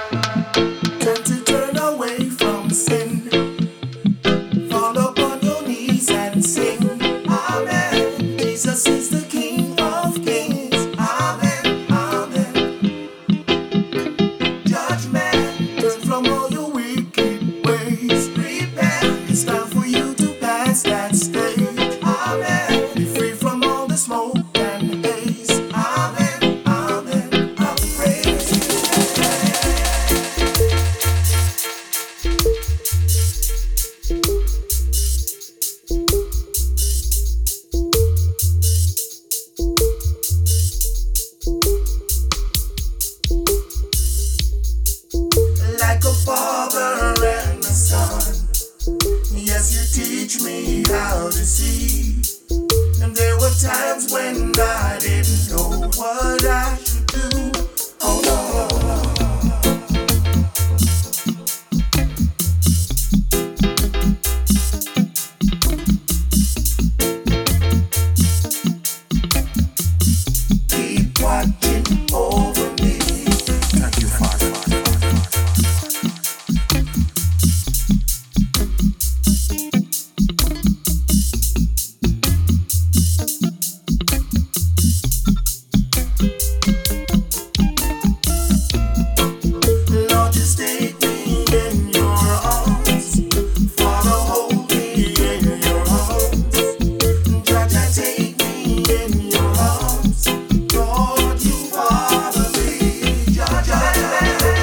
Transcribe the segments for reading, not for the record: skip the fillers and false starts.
Time to turn away from sin. Fall upon your knees and sing. Amen. Jesus is the King of Kings. Amen. Amen. Judgment. Turn from all your wicked ways. Repent. It's time for you to pass that stage. Amen. Be free from all the smoke and haze. Amen. Amen. I'll praise you. Like a father and a son. Yes, you teach me how to see. And there were times when I didn't know what I should do. Oh no. Keep watching over me. Thank you, Father. Lord, just take me in your arms. Father, hold me in your arms. Jaja, take me in your arms. Lord, you father me. Jaja.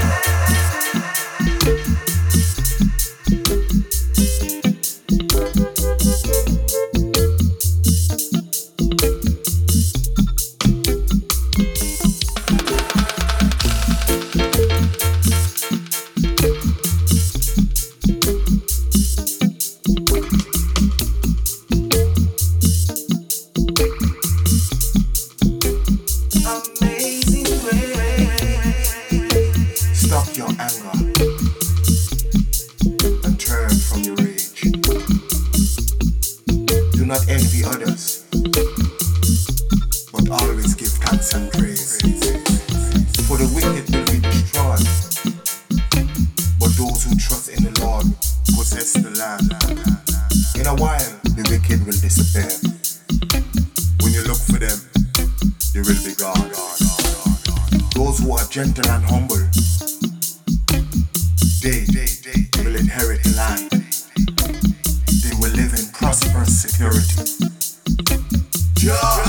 Amazing grace. Stop your anger and turn from your rage. Do not envy others, but always give thanks and praise. For the wicked will be destroyed, but those who trust in the Lord possess the land. In a while, the wicked will disappear. When you look for them, they will be gone. Those who are gentle and humble, they will inherit the land. They will live in prosperous security. Yeah.